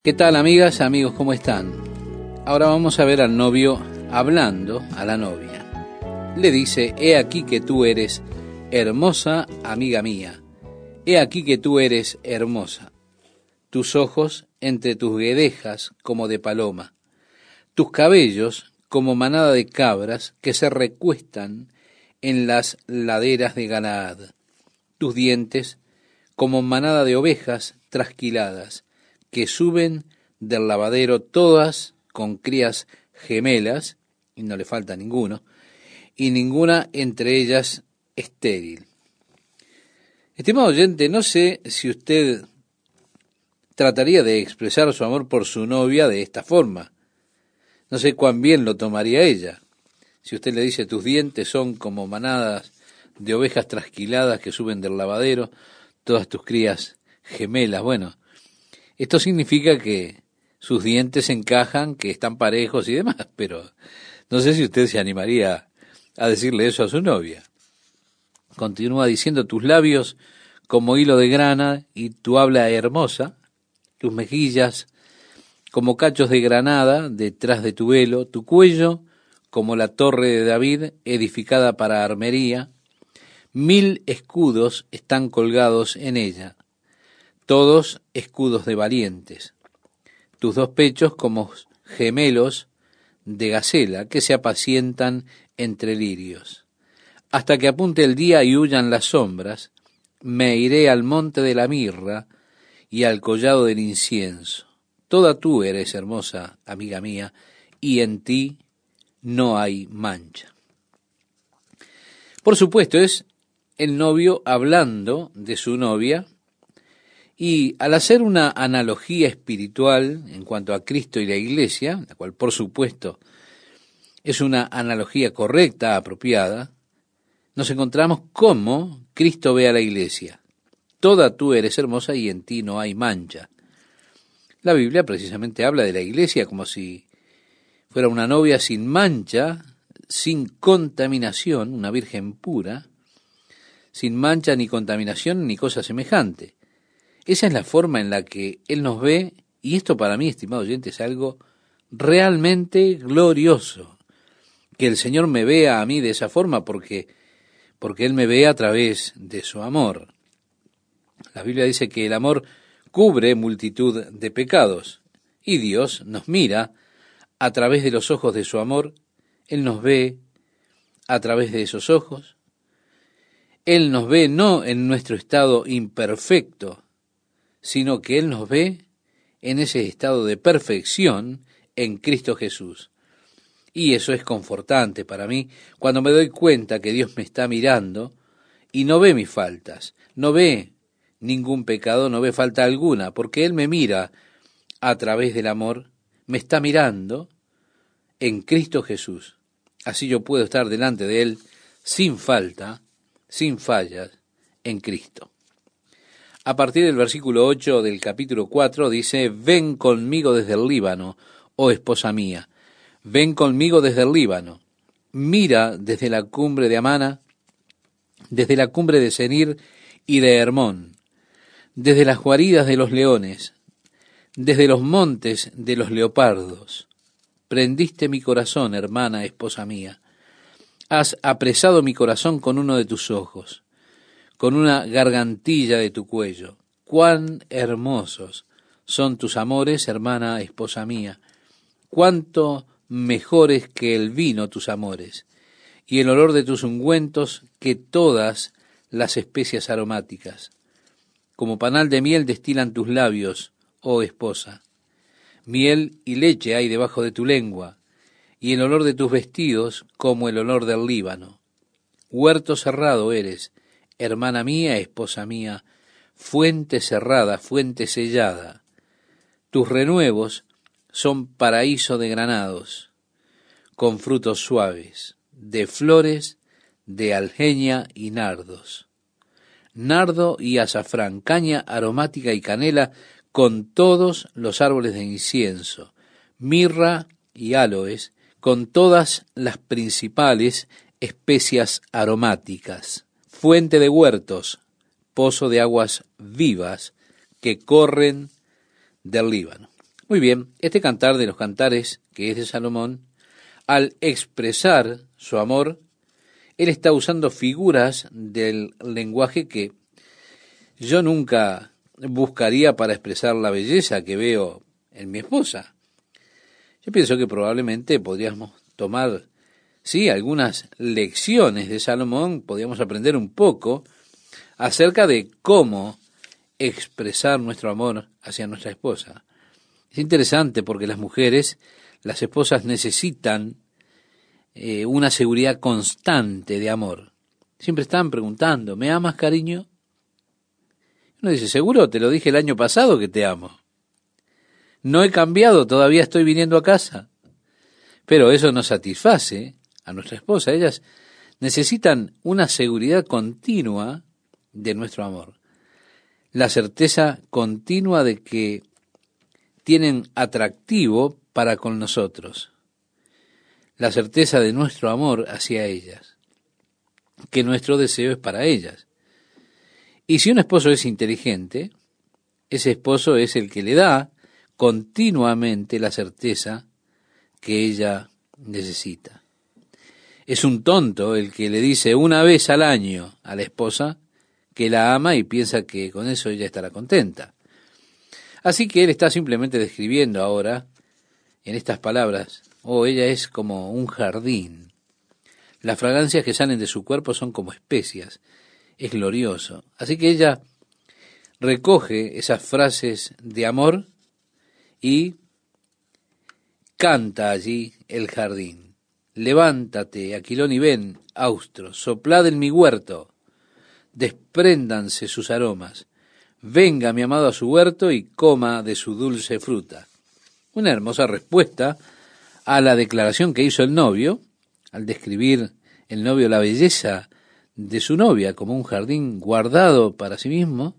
¿Qué tal, amigas, amigos? ¿Cómo están? Ahora vamos a ver al novio hablando a la novia. Le dice: he aquí que tú eres hermosa, amiga mía. He aquí que tú eres hermosa. Tus ojos entre tus guedejas como de paloma. Tus cabellos como manada de cabras que se recuestan en las laderas de Galaad. Tus dientes como manada de ovejas trasquiladas que suben del lavadero, todas con crías gemelas, y no le falta ninguno, y ninguna entre ellas estéril. Estimado oyente, no sé si usted trataría de expresar su amor por su novia de esta forma. No sé cuán bien lo tomaría ella. Si usted le dice: tus dientes son como manadas de ovejas trasquiladas que suben del lavadero, todas tus crías gemelas. Bueno, esto significa que sus dientes encajan, que están parejos y demás, pero no sé si usted se animaría a decirle eso a su novia. Continúa diciendo: tus labios como hilo de grana y tu habla hermosa, tus mejillas como cachos de granada detrás de tu velo, tu cuello como la torre de David edificada para armería, 1000 escudos están colgados en ella, todos escudos de valientes. Tus dos pechos como gemelos de gacela que se apacientan entre lirios. Hasta que apunte el día y huyan las sombras, me iré al monte de la mirra y al collado del incienso. Toda tú eres hermosa, amiga mía, y en ti no hay mancha. Por supuesto, es el novio hablando de su novia, y al hacer una analogía espiritual en cuanto a Cristo y la Iglesia, la cual por supuesto es una analogía correcta, apropiada, nos encontramos cómo Cristo ve a la Iglesia. Toda tú eres hermosa y en ti no hay mancha. La Biblia precisamente habla de la Iglesia como si fuera una novia sin mancha, sin contaminación, una virgen pura, sin mancha ni contaminación ni cosa semejante. Esa es la forma en la que Él nos ve, y esto para mí, estimado oyente, es algo realmente glorioso. Que el Señor me vea a mí de esa forma porque Él me ve a través de su amor. La Biblia dice que el amor cubre multitud de pecados, y Dios nos mira a través de los ojos de su amor. Él nos ve a través de esos ojos. Él nos ve no en nuestro estado imperfecto, sino que Él nos ve en ese estado de perfección en Cristo Jesús. Y eso es confortante para mí cuando me doy cuenta que Dios me está mirando y no ve mis faltas, no ve ningún pecado, no ve falta alguna, porque Él me mira a través del amor, me está mirando en Cristo Jesús. Así yo puedo estar delante de Él sin falta, sin fallas, en Cristo. A partir del versículo 8 del capítulo 4 dice: ven conmigo desde el Líbano, oh esposa mía, ven conmigo desde el Líbano, mira desde la cumbre de Amana, desde la cumbre de Senir y de Hermón, desde las guaridas de los leones, desde los montes de los leopardos. Prendiste mi corazón, hermana, esposa mía, has apresado mi corazón con uno de tus ojos, con una gargantilla de tu cuello. Cuán hermosos son tus amores, hermana, esposa mía. Cuánto mejores que el vino tus amores, y el olor de tus ungüentos que todas las especias aromáticas. Como panal de miel destilan tus labios, oh esposa. Miel y leche hay debajo de tu lengua, y el olor de tus vestidos como el olor del Líbano. Huerto cerrado eres, hermana mía, esposa mía, fuente cerrada, fuente sellada. Tus renuevos son paraíso de granados, con frutos suaves, de flores, de algeña y nardos. Nardo y azafrán, caña aromática y canela, con todos los árboles de incienso, mirra y áloes, con todas las principales especias aromáticas. Fuente de huertos, pozo de aguas vivas que corren del Líbano. Muy bien, este cantar de los cantares, que es de Salomón, al expresar su amor, él está usando figuras del lenguaje que yo nunca buscaría para expresar la belleza que veo en mi esposa. Yo pienso que probablemente podríamos tomar, sí, algunas lecciones de Salomón, podríamos aprender un poco acerca de cómo expresar nuestro amor hacia nuestra esposa. Es interesante porque las mujeres, las esposas necesitan una seguridad constante de amor. Siempre están preguntando, ¿me amas, cariño? Uno dice, seguro, te lo dije el año pasado que te amo. No he cambiado, todavía estoy viniendo a casa. Pero eso no satisface a nuestra esposa. Ellas necesitan una seguridad continua de nuestro amor. La certeza continua de que tienen atractivo para con nosotros. La certeza de nuestro amor hacia ellas. Que nuestro deseo es para ellas. Y si un esposo es inteligente, ese esposo es el que le da continuamente la certeza que ella necesita. Es un tonto el que le dice una vez al año a la esposa que la ama y piensa que con eso ella estará contenta. Así que él está simplemente describiendo ahora, en estas palabras, ella es como un jardín. Las fragancias que salen de su cuerpo son como especias. Es glorioso. Así que ella recoge esas frases de amor y canta allí el jardín. Levántate, Aquilón, y ven, austro, soplad en mi huerto, despréndanse sus aromas. Venga mi amado a su huerto y coma de su dulce fruta. Una hermosa respuesta a la declaración que hizo el novio, al describir el novio la belleza de su novia como un jardín guardado para sí mismo.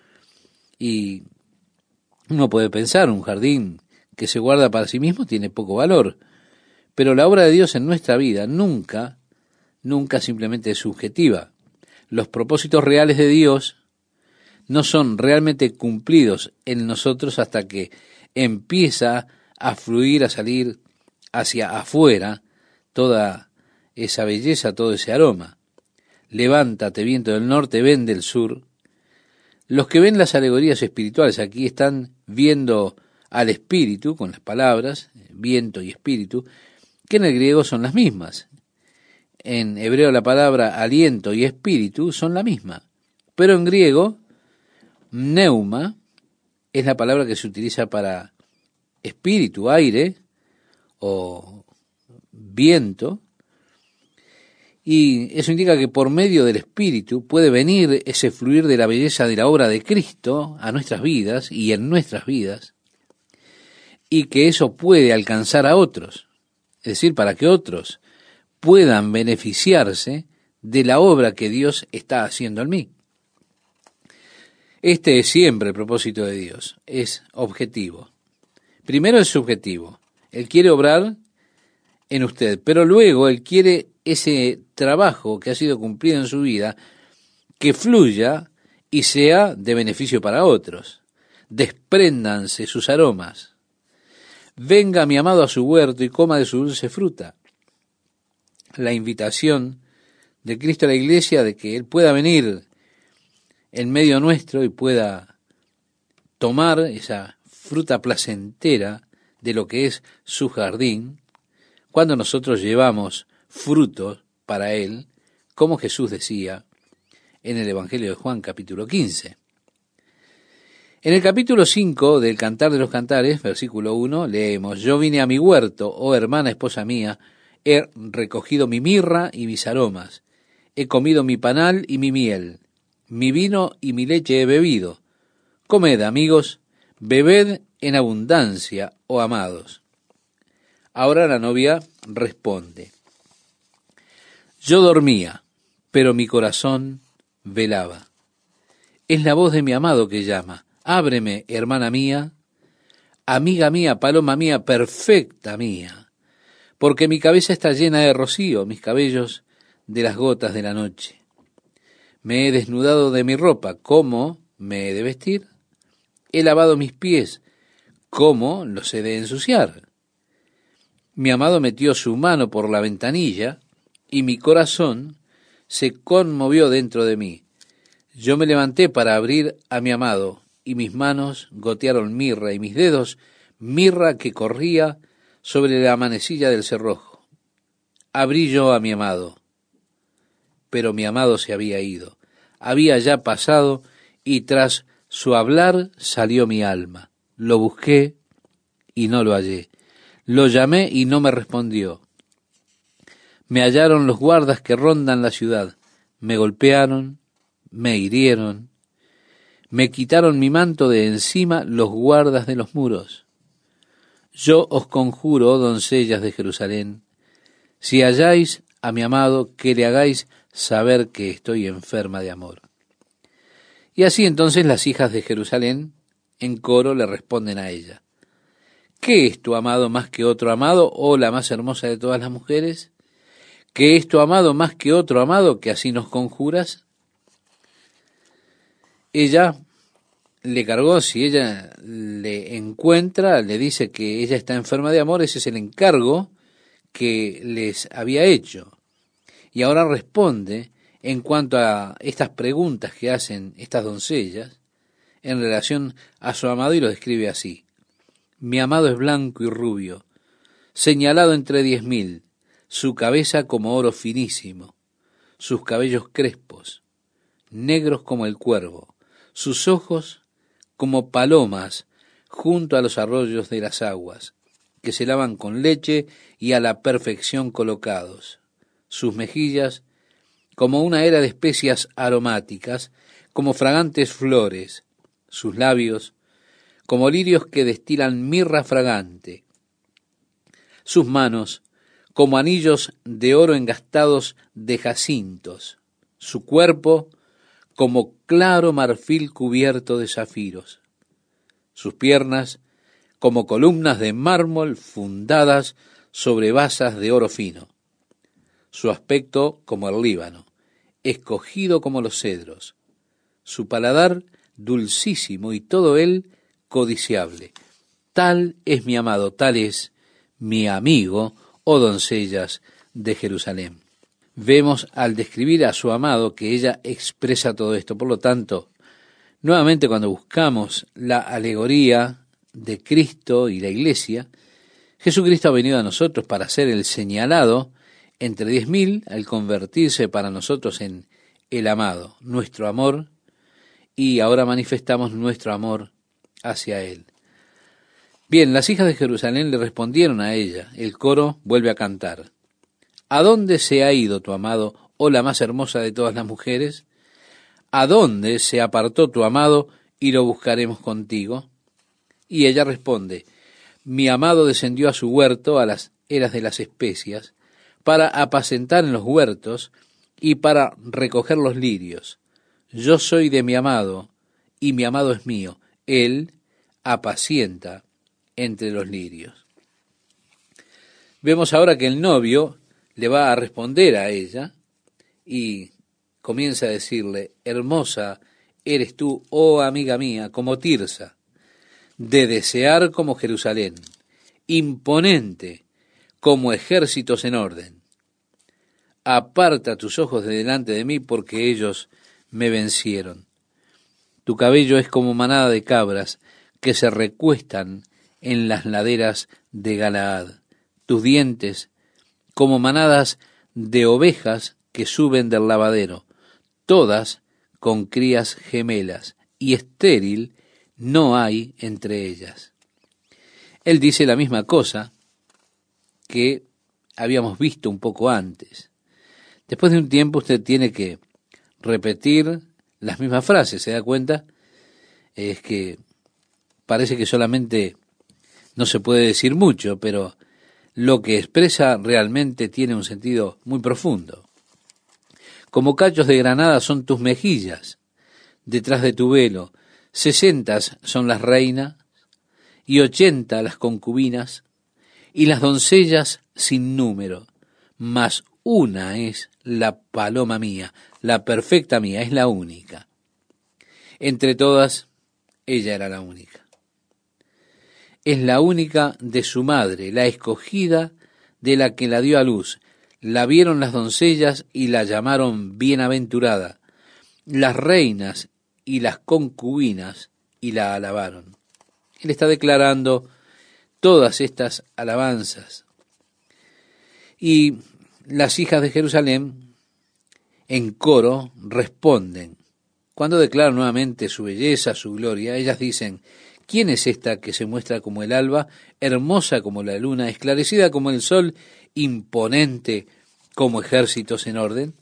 Y uno puede pensar, un jardín que se guarda para sí mismo tiene poco valor, pero la obra de Dios en nuestra vida nunca simplemente es subjetiva. Los propósitos reales de Dios no son realmente cumplidos en nosotros hasta que empieza a fluir, a salir hacia afuera toda esa belleza, todo ese aroma. Levántate, viento del norte, ven del sur. Los que ven las alegorías espirituales aquí están viendo al espíritu con las palabras, viento y espíritu, que en el griego son las mismas. En hebreo la palabra aliento y espíritu son la misma, pero en griego pneuma es la palabra que se utiliza para espíritu, aire o viento, y eso indica que por medio del espíritu puede venir ese fluir de la belleza de la obra de Cristo a nuestras vidas y en nuestras vidas, y que eso puede alcanzar a otros, es decir, para que otros puedan beneficiarse de la obra que Dios está haciendo en mí. Este es siempre el propósito de Dios, es objetivo. Primero es subjetivo, Él quiere obrar en usted, pero luego Él quiere ese trabajo que ha sido cumplido en su vida, que fluya y sea de beneficio para otros. Despréndanse sus aromas. Venga mi amado a su huerto y coma de su dulce fruta. La invitación de Cristo a la iglesia de que Él pueda venir en medio nuestro y pueda tomar esa fruta placentera de lo que es su jardín, cuando nosotros llevamos frutos para Él, como Jesús decía en el Evangelio de Juan capítulo 15. En el capítulo 5 del Cantar de los Cantares, versículo 1, leemos: Yo vine a mi huerto, oh hermana esposa mía, he recogido mi mirra y mis aromas, he comido mi panal y mi miel, mi vino y mi leche he bebido. Comed, amigos, bebed en abundancia, oh amados. Ahora la novia responde: Yo dormía, pero mi corazón velaba. Es la voz de mi amado que llama. Ábreme, hermana mía, amiga mía, paloma mía, perfecta mía, porque mi cabeza está llena de rocío, mis cabellos de las gotas de la noche. Me he desnudado de mi ropa, ¿cómo me he de vestir? He lavado mis pies, ¿cómo los he de ensuciar? Mi amado metió su mano por la ventanilla y mi corazón se conmovió dentro de mí. Yo me levanté para abrir a mi amado y mis manos gotearon mirra y mis dedos mirra que corría sobre la manecilla del cerrojo. Abrí yo a mi amado, pero mi amado se había ido. Había ya pasado y tras su hablar salió mi alma. Lo busqué y no lo hallé. Lo llamé y no me respondió. Me hallaron los guardas que rondan la ciudad. Me golpearon, me hirieron, me quitaron mi manto de encima los guardas de los muros. Yo os conjuro, oh doncellas de Jerusalén, si halláis a mi amado, que le hagáis saber que estoy enferma de amor. Y así entonces las hijas de Jerusalén en coro le responden a ella. ¿Qué es tu amado más que otro amado, oh la más hermosa de todas las mujeres? ¿Qué es tu amado más que otro amado, que así nos conjuras? Ella le cargó, si ella le encuentra, le dice que ella está enferma de amor, ese es el encargo que les había hecho. Y ahora responde en cuanto a estas preguntas que hacen estas doncellas en relación a su amado y lo describe así. Mi amado es blanco y rubio, señalado entre 10.000, su cabeza como oro finísimo, sus cabellos crespos, negros como el cuervo, sus ojos como palomas junto a los arroyos de las aguas, que se lavan con leche y a la perfección colocados, sus mejillas como una era de especias aromáticas, como fragantes flores, sus labios como lirios que destilan mirra fragante, sus manos como anillos de oro engastados de jacintos, su cuerpo como claro marfil cubierto de zafiros, sus piernas como columnas de mármol fundadas sobre basas de oro fino, su aspecto como el Líbano, escogido como los cedros, su paladar dulcísimo y todo él codiciable. Tal es mi amado, tal es mi amigo, oh doncellas de Jerusalén. Vemos al describir a su amado que ella expresa todo esto. Por lo tanto, nuevamente cuando buscamos la alegoría de Cristo y la iglesia, Jesucristo ha venido a nosotros para ser el señalado entre 10.000 al convertirse para nosotros en el amado, nuestro amor, y ahora manifestamos nuestro amor hacia Él. Bien, las hijas de Jerusalén le respondieron a ella. El coro vuelve a cantar. ¿A dónde se ha ido tu amado, oh la más hermosa de todas las mujeres? ¿A dónde se apartó tu amado y lo buscaremos contigo? Y ella responde, mi amado descendió a su huerto, a las eras de las especias, para apacentar en los huertos y para recoger los lirios. Yo soy de mi amado, y mi amado es mío. Él apacienta entre los lirios. Vemos ahora que el novio le va a responder a ella y comienza a decirle, hermosa eres tú, oh amiga mía, como Tirsa, de desear como Jerusalén, imponente como ejércitos en orden. Aparta tus ojos de delante de mí porque ellos me vencieron. Tu cabello es como manada de cabras que se recuestan en las laderas de Galaad. Tus dientes como manadas de ovejas que suben del lavadero, todas con crías gemelas, y estéril no hay entre ellas. Él dice la misma cosa que habíamos visto un poco antes. Después de un tiempo usted tiene que repetir las mismas frases, ¿se da cuenta? Es que parece que solamente no se puede decir mucho, pero lo que expresa realmente tiene un sentido muy profundo. Como cachos de granada son tus mejillas, detrás de tu velo, 60 son las reinas y 80 las concubinas, y las doncellas sin número, mas una es la paloma mía, la perfecta mía, es la única. Entre todas, ella era la única. es la única de su madre, la escogida de la que la dio a luz. La vieron las doncellas y la llamaron bienaventurada, las reinas y las concubinas y la alabaron. Él está declarando todas estas alabanzas. Y las hijas de Jerusalén en coro responden. Cuando declaran nuevamente su belleza, su gloria, ellas dicen: ¿quién es esta que se muestra como el alba, hermosa como la luna, esclarecida como el sol, imponente como ejércitos en orden?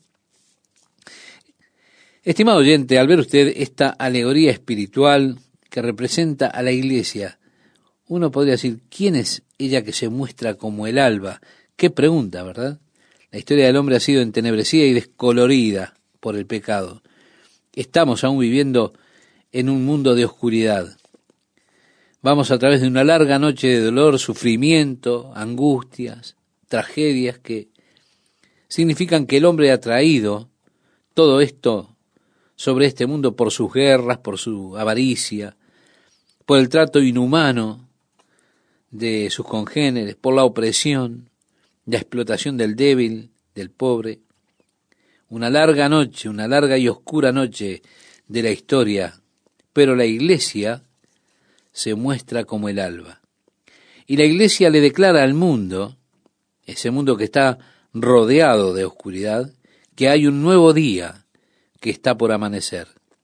Estimado oyente, al ver usted esta alegoría espiritual que representa a la iglesia, uno podría decir: ¿quién es ella que se muestra como el alba? Qué pregunta, ¿verdad? La historia del hombre ha sido entenebrecida y descolorida por el pecado. Estamos aún viviendo en un mundo de oscuridad. Vamos a través de una larga noche de dolor, sufrimiento, angustias, tragedias que significan que el hombre ha traído todo esto sobre este mundo por sus guerras, por su avaricia, por el trato inhumano de sus congéneres, por la opresión, la explotación del débil, del pobre. Una larga noche, una larga y oscura noche de la historia, pero la iglesia se muestra como el alba. Y la iglesia le declara al mundo, ese mundo que está rodeado de oscuridad, que hay un nuevo día que está por amanecer.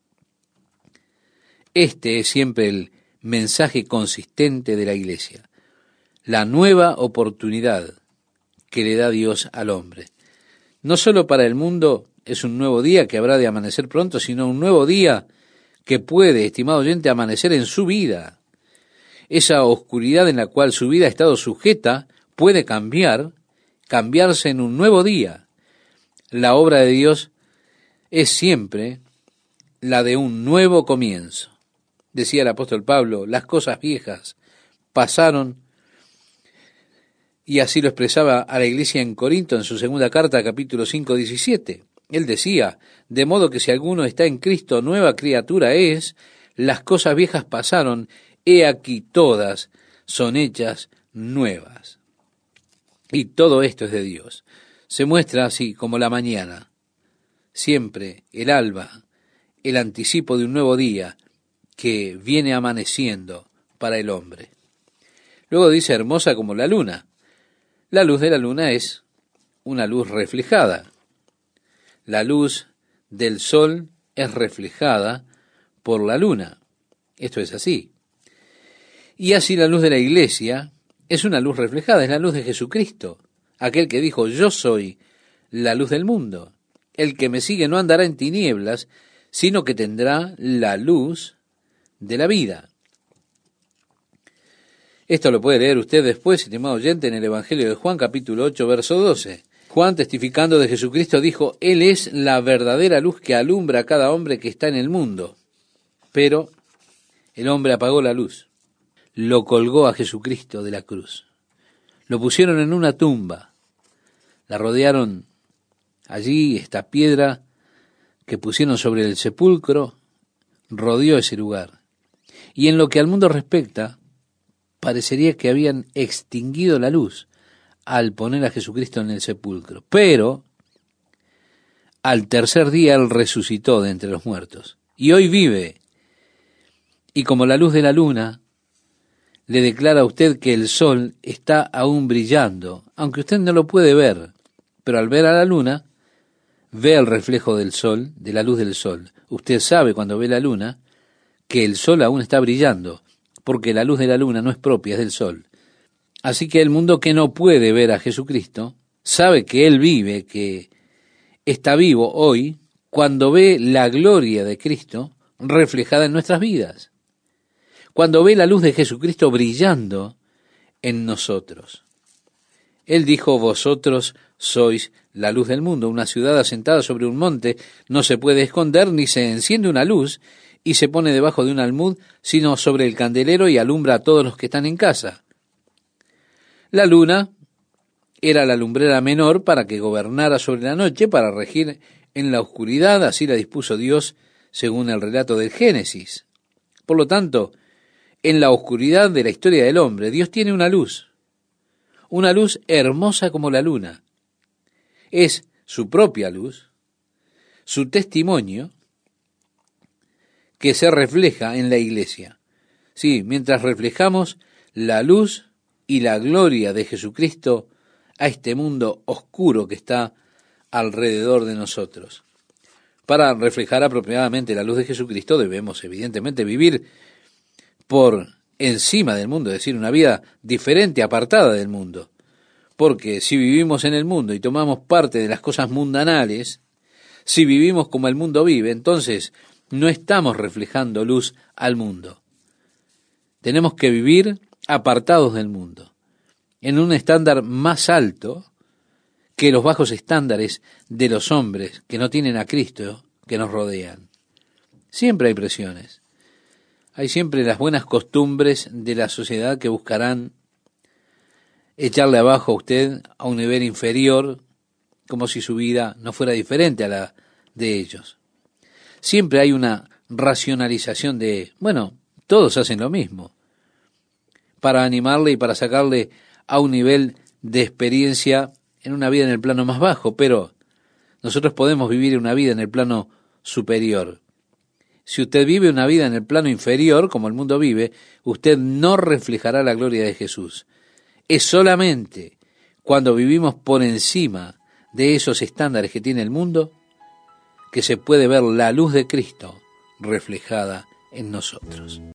Este es siempre el mensaje consistente de la iglesia, la nueva oportunidad que le da Dios al hombre. No solo para el mundo es un nuevo día que habrá de amanecer pronto, sino un nuevo día que puede, estimado oyente, amanecer en su vida. Esa oscuridad en la cual su vida ha estado sujeta puede cambiarse en un nuevo día. La obra de Dios es siempre la de un nuevo comienzo. Decía el apóstol Pablo: las cosas viejas pasaron, y así lo expresaba a la iglesia en Corinto en su segunda carta, capítulo 5, 17. Él decía: de modo que si alguno está en Cristo, nueva criatura es, las cosas viejas pasaron, he aquí todas son hechas nuevas. Y todo esto es de Dios. Se muestra así como la mañana, siempre el alba, el anticipo de un nuevo día que viene amaneciendo para el hombre. Luego dice: hermosa como la luna. La luz de la luna es una luz reflejada. La luz del sol es reflejada por la luna. Esto es así. Y así la luz de la iglesia es una luz reflejada, es la luz de Jesucristo, aquel que dijo: yo soy la luz del mundo. El que me sigue no andará en tinieblas, sino que tendrá la luz de la vida. Esto lo puede leer usted después, estimado oyente, en el Evangelio de Juan, capítulo 8, verso 12. Juan, testificando de Jesucristo, dijo: Él es la verdadera luz que alumbra a cada hombre que está en el mundo. Pero el hombre apagó la luz, lo colgó a Jesucristo de la cruz, lo pusieron en una tumba, la rodearon allí, esta piedra que pusieron sobre el sepulcro, rodeó ese lugar. Y en lo que al mundo respecta, parecería que habían extinguido la luz al poner a Jesucristo en el sepulcro. Pero al tercer día Él resucitó de entre los muertos y hoy vive. Y como la luz de la luna le declara a usted que el sol está aún brillando, aunque usted no lo puede ver, pero al ver a la luna, ve el reflejo del sol, de la luz del sol. Usted sabe cuando ve la luna que el sol aún está brillando, porque la luz de la luna no es propia, es del sol. Así que el mundo que no puede ver a Jesucristo, sabe que Él vive, que está vivo hoy, cuando ve la gloria de Cristo reflejada en nuestras vidas. Cuando ve la luz de Jesucristo brillando en nosotros. Él dijo: vosotros sois la luz del mundo. Una ciudad asentada sobre un monte no se puede esconder, ni se enciende una luz y se pone debajo de un almud, sino sobre el candelero y alumbra a todos los que están en casa. La luna era la lumbrera menor para que gobernara sobre la noche, para regir en la oscuridad, así la dispuso Dios según el relato del Génesis. Por lo tanto, en la oscuridad de la historia del hombre, Dios tiene una luz hermosa como la luna. Es su propia luz, su testimonio, que se refleja en la iglesia. Sí, mientras reflejamos la luz y la gloria de Jesucristo a este mundo oscuro que está alrededor de nosotros. Para reflejar apropiadamente la luz de Jesucristo debemos evidentemente vivir por encima del mundo, es decir, una vida diferente, apartada del mundo. Porque si vivimos en el mundo y tomamos parte de las cosas mundanales, si vivimos como el mundo vive, entonces no estamos reflejando luz al mundo. Tenemos que vivir apartados del mundo, en un estándar más alto que los bajos estándares de los hombres que no tienen a Cristo que nos rodean. Siempre hay presiones. Hay siempre las buenas costumbres de la sociedad que buscarán echarle abajo a usted a un nivel inferior, como si su vida no fuera diferente a la de ellos. Siempre hay una racionalización de, todos hacen lo mismo, para animarle y para sacarle a un nivel de experiencia en una vida en el plano más bajo, pero nosotros podemos vivir una vida en el plano superior. Si usted vive una vida en el plano inferior, como el mundo vive, usted no reflejará la gloria de Jesús. Es solamente cuando vivimos por encima de esos estándares que tiene el mundo que se puede ver la luz de Cristo reflejada en nosotros.